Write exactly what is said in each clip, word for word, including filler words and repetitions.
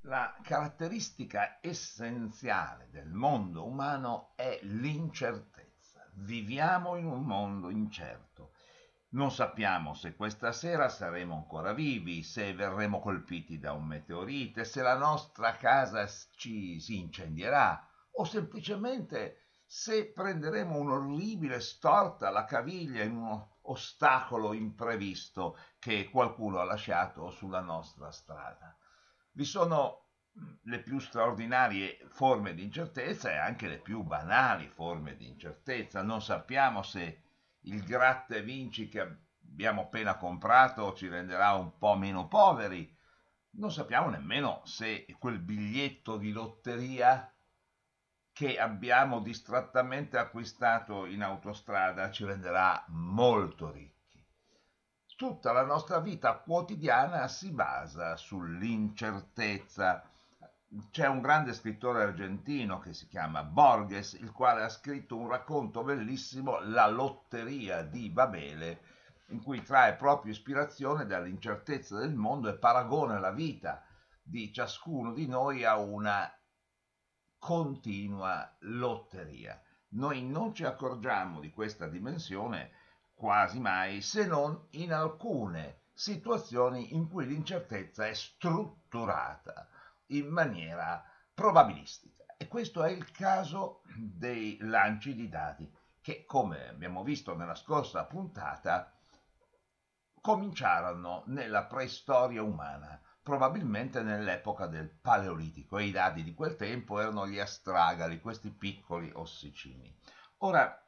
La caratteristica essenziale del mondo umano è l'incertezza. Viviamo in un mondo incerto. Non sappiamo se questa sera saremo ancora vivi, se verremo colpiti da un meteorite, se la nostra casa ci si incendierà o semplicemente se prenderemo un'orribile storta alla caviglia in un ostacolo imprevisto che qualcuno ha lasciato sulla nostra strada. Vi sono le più straordinarie forme di incertezza e anche le più banali forme di incertezza. Non sappiamo se il gratta e vinci che abbiamo appena comprato ci renderà un po' meno poveri. Non sappiamo nemmeno se quel biglietto di lotteria che abbiamo distrattamente acquistato in autostrada ci renderà molto ricchi. Tutta la nostra vita quotidiana si basa sull'incertezza. C'è un grande scrittore argentino che si chiama Borges, il quale ha scritto un racconto bellissimo, La lotteria di Babele, in cui trae proprio ispirazione dall'incertezza del mondo e paragona la vita di ciascuno di noi a una continua lotteria. Noi non ci accorgiamo di questa dimensione quasi mai, se non in alcune situazioni in cui l'incertezza è strutturata in maniera probabilistica. E questo è il caso dei lanci di dadi, che, come abbiamo visto nella scorsa puntata, cominciarono nella preistoria umana, probabilmente nell'epoca del Paleolitico, e i dadi di quel tempo erano gli astragali, questi piccoli ossicini. Ora,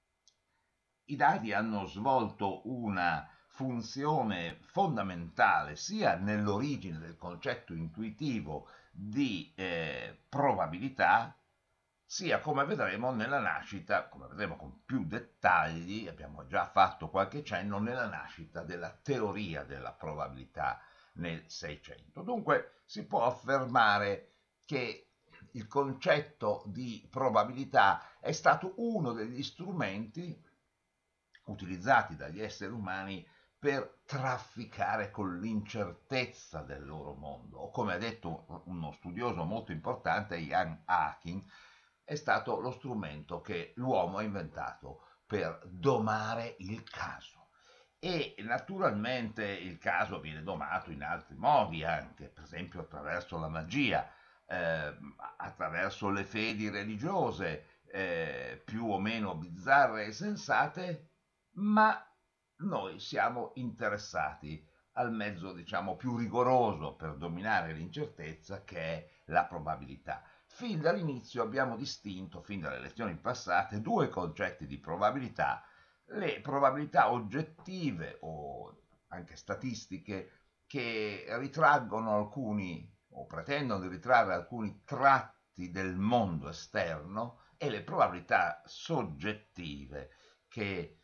i dadi hanno svolto una funzione fondamentale sia nell'origine del concetto intuitivo di eh, probabilità, sia come vedremo nella nascita, come vedremo con più dettagli, abbiamo già fatto qualche cenno, nella nascita della teoria della probabilità nel Seicento. Dunque si può affermare che il concetto di probabilità è stato uno degli strumenti utilizzati dagli esseri umani per trafficare con l'incertezza del loro mondo, o come ha detto uno studioso molto importante, Ian Hacking, è stato lo strumento che l'uomo ha inventato per domare il caso. E naturalmente il caso viene domato in altri modi anche, per esempio attraverso la magia, eh, attraverso le fedi religiose, eh, più o meno bizzarre e sensate, ma noi siamo interessati al mezzo, diciamo, più rigoroso per dominare l'incertezza, che è la probabilità. Fin dall'inizio abbiamo distinto, fin dalle lezioni passate, due concetti di probabilità: le probabilità oggettive o anche statistiche, che ritraggono alcuni o pretendono di ritrarre alcuni tratti del mondo esterno, e le probabilità soggettive, che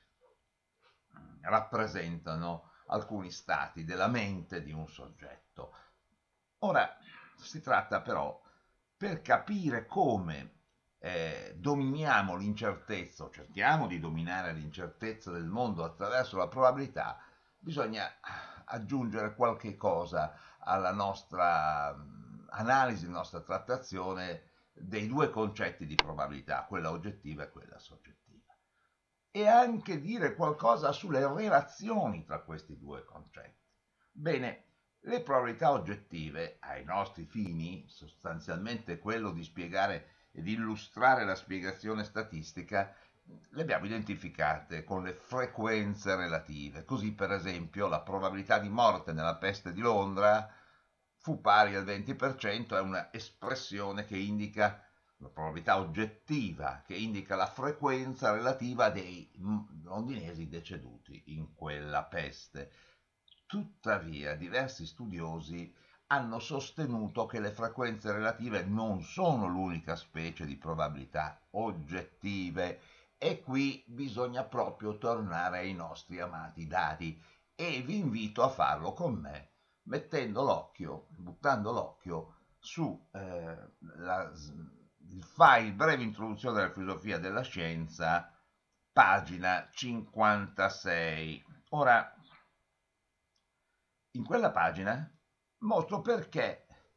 rappresentano alcuni stati della mente di un soggetto. Ora si tratta però, per capire come eh, dominiamo l'incertezza, o cerchiamo di dominare l'incertezza del mondo attraverso la probabilità, bisogna aggiungere qualche cosa alla nostra mh, analisi, alla nostra trattazione dei due concetti di probabilità, quella oggettiva e quella soggettiva, e anche dire qualcosa sulle relazioni tra questi due concetti. Bene, le probabilità oggettive, ai nostri fini, sostanzialmente quello di spiegare e di illustrare la spiegazione statistica, le abbiamo identificate con le frequenze relative. Così, per esempio, la probabilità di morte nella peste di Londra fu pari al venti per cento, è una espressione che indica la probabilità oggettiva, che indica la frequenza relativa dei londinesi deceduti in quella peste. Tuttavia, diversi studiosi hanno sostenuto che le frequenze relative non sono l'unica specie di probabilità oggettive, e qui bisogna proprio tornare ai nostri amati dati, e vi invito a farlo con me, mettendo l'occhio, buttando l'occhio su eh, la, il file Breve introduzione alla filosofia della scienza, pagina cinquantasei. Ora, in quella pagina mostro perché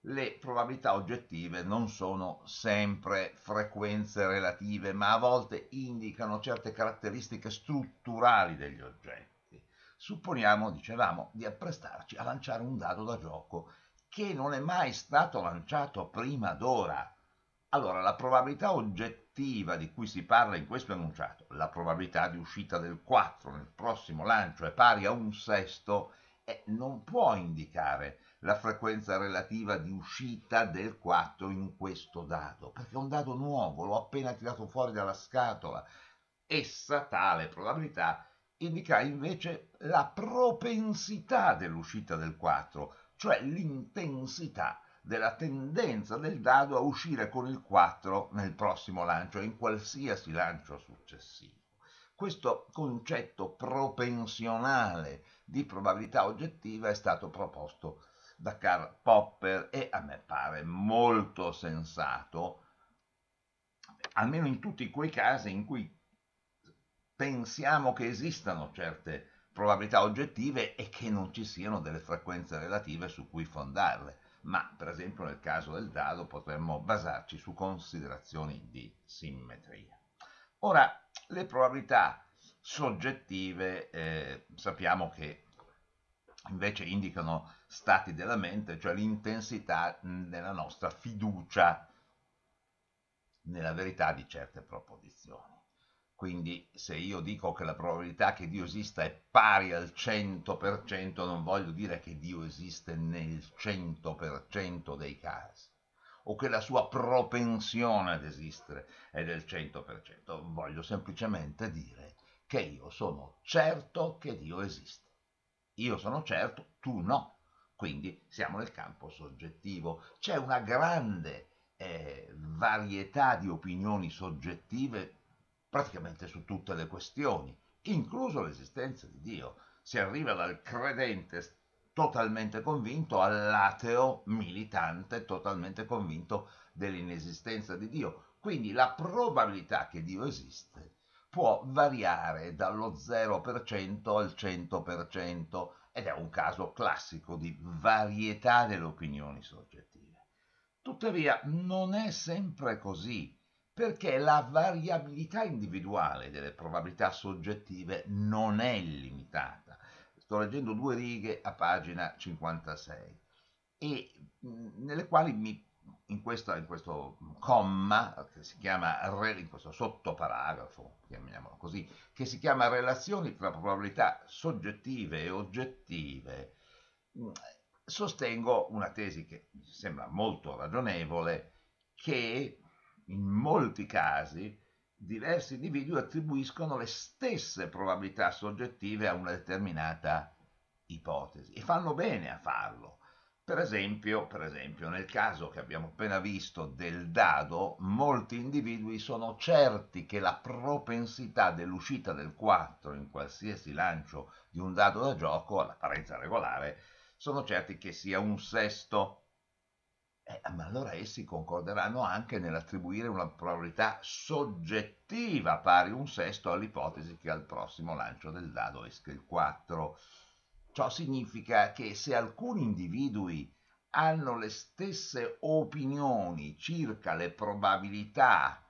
le probabilità oggettive non sono sempre frequenze relative, ma a volte indicano certe caratteristiche strutturali degli oggetti. Supponiamo, dicevamo, di apprestarci a lanciare un dado da gioco che non è mai stato lanciato prima d'ora. Allora, la probabilità oggettiva di cui si parla in questo enunciato, la probabilità di uscita del quattro nel prossimo lancio è pari a un sesto, e non può indicare la frequenza relativa di uscita del quattro in questo dado, perché è un dado nuovo, l'ho appena tirato fuori dalla scatola. Essa, tale probabilità, indica invece la propensità dell'uscita del quattro, cioè l'intensità della tendenza del dado a uscire con il quattro nel prossimo lancio e in qualsiasi lancio successivo. Questo concetto propensionale di probabilità oggettiva è stato proposto da Karl Popper e a me pare molto sensato, almeno in tutti quei casi in cui pensiamo che esistano certe probabilità oggettive e che non ci siano delle frequenze relative su cui fondarle. Ma per esempio nel caso del dado potremmo basarci su considerazioni di simmetria. Ora, le probabilità soggettive eh, sappiamo che invece indicano stati della mente, cioè l'intensità della nostra fiducia nella verità di certe proposizioni. Quindi se io dico che la probabilità che Dio esista è pari al cento per cento, non voglio dire che Dio esiste nel cento per cento dei casi, o che la sua propensione ad esistere è del cento per cento, voglio semplicemente dire che io sono certo che Dio esiste. Io sono certo, tu no. Quindi siamo nel campo soggettivo. C'è una grande eh, varietà di opinioni soggettive praticamente su tutte le questioni, incluso l'esistenza di Dio. Si arriva dal credente totalmente convinto all'ateo militante totalmente convinto dell'inesistenza di Dio. Quindi la probabilità che Dio esiste può variare dallo zero per cento al cento per cento ed è un caso classico di varietà delle opinioni soggettive. Tuttavia non è sempre così, perché la variabilità individuale delle probabilità soggettive non è illimitata. Sto leggendo due righe a pagina cinquantasei, e nelle quali mi, in, questa, in questo comma, che si chiama, in questo sottoparagrafo, chiamiamolo così, che si chiama relazioni tra probabilità soggettive e oggettive, sostengo una tesi che mi sembra molto ragionevole, che in molti casi diversi individui attribuiscono le stesse probabilità soggettive a una determinata ipotesi e fanno bene a farlo. Per esempio, per esempio, nel caso che abbiamo appena visto del dado, molti individui sono certi che la propensità dell'uscita del quattro in qualsiasi lancio di un dado da gioco, all'apparenza regolare, sono certi che sia un sesto. Eh, ma allora essi concorderanno anche nell'attribuire una probabilità soggettiva pari a un sesto all'ipotesi che al prossimo lancio del dado esca il quattro. Ciò significa che se alcuni individui hanno le stesse opinioni circa le probabilità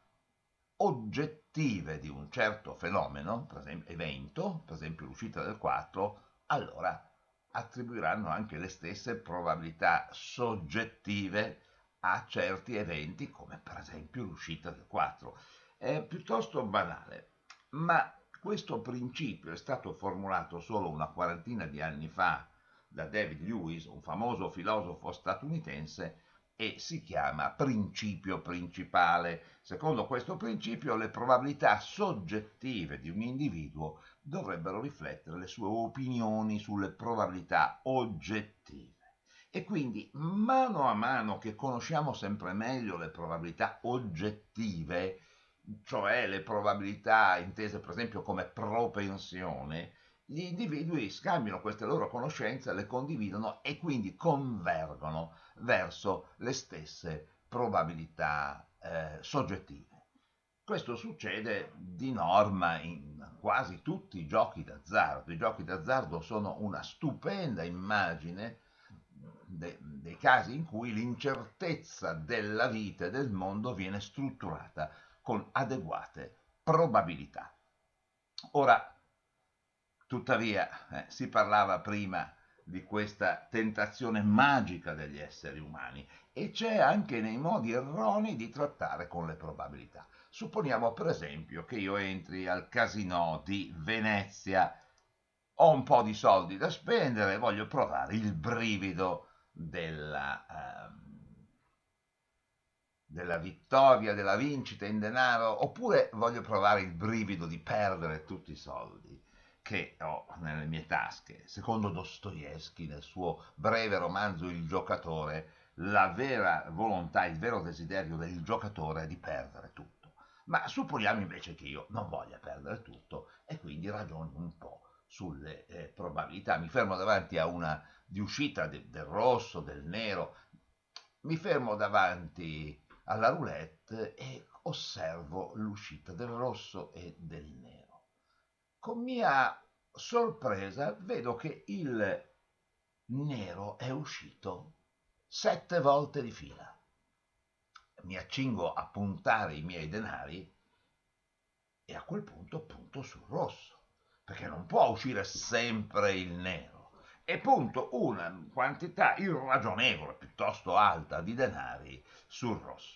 oggettive di un certo fenomeno, per esempio evento, per esempio l'uscita del quattro, allora attribuiranno anche le stesse probabilità soggettive a certi eventi, come per esempio l'uscita del quattro. È piuttosto banale, ma questo principio è stato formulato solo una quarantina di anni fa da David Lewis, un famoso filosofo statunitense, e si chiama principio principale. Secondo questo principio, le probabilità soggettive di un individuo dovrebbero riflettere le sue opinioni sulle probabilità oggettive. E quindi, mano a mano che conosciamo sempre meglio le probabilità oggettive, cioè le probabilità intese per esempio come propensione, gli individui scambiano queste loro conoscenze, le condividono e quindi convergono verso le stesse probabilità eh, soggettive. Questo succede di norma in quasi tutti i giochi d'azzardo. I giochi d'azzardo sono una stupenda immagine de, dei casi in cui l'incertezza della vita e del mondo viene strutturata con adeguate probabilità. Ora, tuttavia, eh, si parlava prima di questa tentazione magica degli esseri umani e c'è anche nei modi erronei di trattare con le probabilità. Supponiamo per esempio che io entri al casinò di Venezia, ho un po' di soldi da spendere, voglio provare il brivido della, ehm, della vittoria, della vincita in denaro, oppure voglio provare il brivido di perdere tutti i soldi che ho nelle mie tasche. Secondo Dostoevsky, nel suo breve romanzo Il giocatore, la vera volontà, il vero desiderio del giocatore è di perdere tutto. Ma supponiamo invece che io non voglia perdere tutto e quindi ragiono un po' sulle eh, probabilità. Mi fermo davanti a una di uscita de- del rosso, del nero, mi fermo davanti alla roulette e osservo l'uscita del rosso e del nero. Con mia sorpresa vedo che il nero è uscito sette volte di fila. Mi accingo a puntare i miei denari e a quel punto punto sul rosso, perché non può uscire sempre il nero. E punto una quantità irragionevole, piuttosto alta, di denari sul rosso,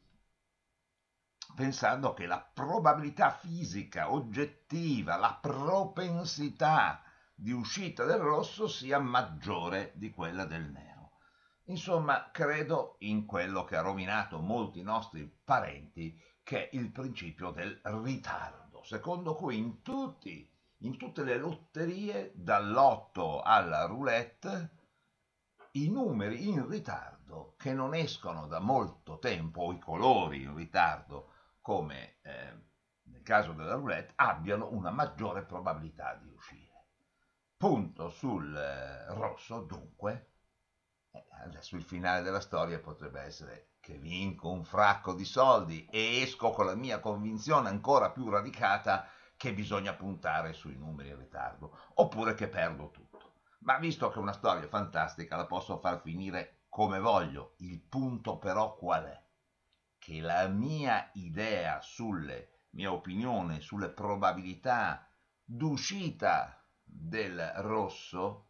pensando che la probabilità fisica oggettiva, la propensità di uscita del rosso sia maggiore di quella del nero. Insomma, credo in quello che ha rovinato molti nostri parenti, che è il principio del ritardo, secondo cui in, tutti, in tutte le lotterie, dall'otto alla roulette, i numeri in ritardo che non escono da molto tempo, o i colori in ritardo, come eh, nel caso della roulette, abbiano una maggiore probabilità di uscire. Punto sul eh, rosso, dunque, eh, adesso il finale della storia potrebbe essere che vinco un fracco di soldi e esco con la mia convinzione ancora più radicata che bisogna puntare sui numeri in ritardo, oppure che perdo tutto. Ma visto che è una storia fantastica, la posso far finire come voglio. Il punto però qual è? Che la mia idea sulle, mia opinione sulle probabilità d'uscita del rosso,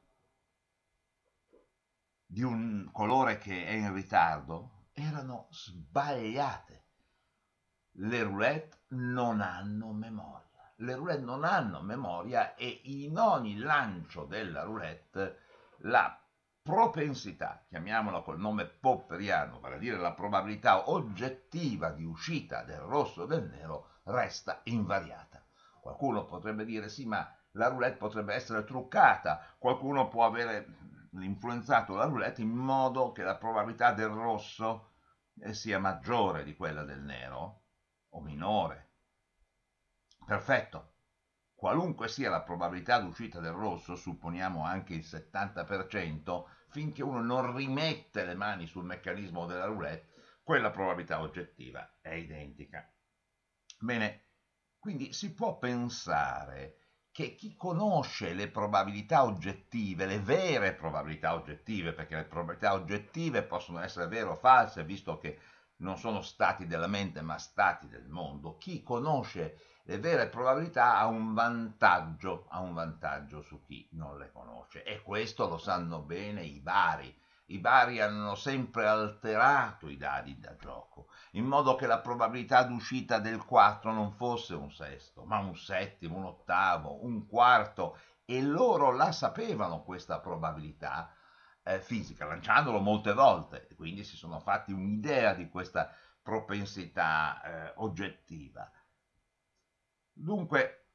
di un colore che è in ritardo, erano sbagliate. Le roulette non hanno memoria. Le roulette non hanno memoria e in ogni lancio della roulette la propensità, chiamiamola col nome popperiano, vale a dire la probabilità oggettiva di uscita del rosso o del nero, resta invariata. Qualcuno potrebbe dire sì, ma la roulette potrebbe essere truccata, qualcuno può avere influenzato la roulette in modo che la probabilità del rosso sia maggiore di quella del nero o minore. Perfetto. Qualunque sia la probabilità d'uscita del rosso, supponiamo anche il settanta per cento, finché uno non rimette le mani sul meccanismo della roulette, quella probabilità oggettiva è identica. Bene, quindi si può pensare che chi conosce le probabilità oggettive, le vere probabilità oggettive, perché le probabilità oggettive possono essere vere o false, visto che non sono stati della mente ma stati del mondo, chi conosce le vere probabilità ha un vantaggio, ha un vantaggio su chi non le conosce, e questo lo sanno bene i bari. I bari hanno sempre alterato i dadi da gioco, in modo che la probabilità d'uscita del quattro non fosse un sesto, ma un settimo, un ottavo, un quarto, e loro la sapevano questa probabilità eh, fisica, lanciandolo molte volte, e quindi si sono fatti un'idea di questa propensità eh, oggettiva. Dunque,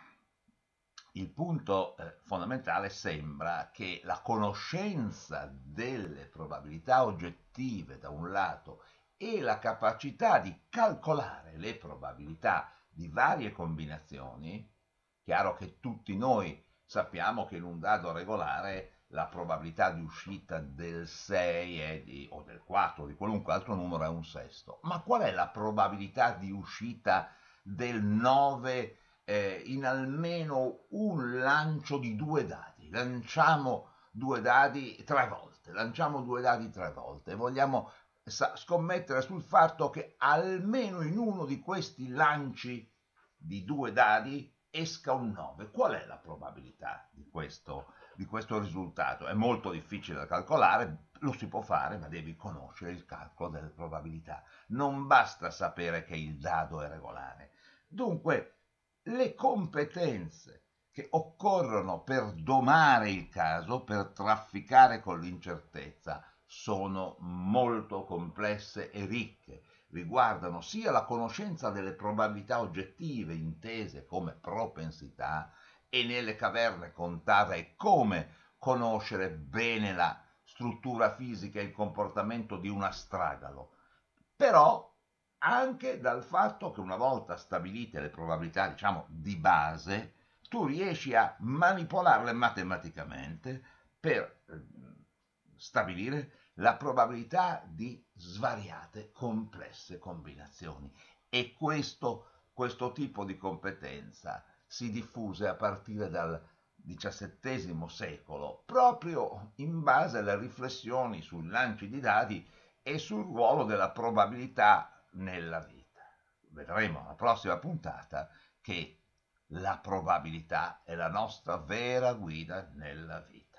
il punto eh, fondamentale sembra che la conoscenza delle probabilità oggettive da un lato e la capacità di calcolare le probabilità di varie combinazioni, chiaro che tutti noi sappiamo che in un dado regolare la probabilità di uscita del sei è di, o del quattro o di qualunque altro numero è un sesto, ma qual è la probabilità di uscita del nove eh, in almeno un lancio di due dadi? Lanciamo due dadi tre volte. volte, lanciamo due dadi tre volte, vogliamo scommettere sul fatto che almeno in uno di questi lanci di due dadi esca un nove. Qual è la probabilità di questo, di questo risultato? È molto difficile da calcolare, lo si può fare, ma devi conoscere il calcolo delle probabilità. Non basta sapere che il dado è regolare. Dunque, le competenze che occorrono per domare il caso, per trafficare con l'incertezza, sono molto complesse e ricche. Riguardano sia la conoscenza delle probabilità oggettive intese come propensità, e nelle caverne contava e come conoscere bene la struttura fisica e il comportamento di un astragalo, però anche dal fatto che una volta stabilite le probabilità, diciamo, di base, tu riesci a manipolarle matematicamente per eh, stabilire la probabilità di svariate complesse combinazioni. E questo, questo tipo di competenza si diffuse a partire dal diciassettesimo secolo, proprio in base alle riflessioni sui lanci di dadi e sul ruolo della probabilità nella vita. Vedremo alla prossima puntata che la probabilità è la nostra vera guida nella vita.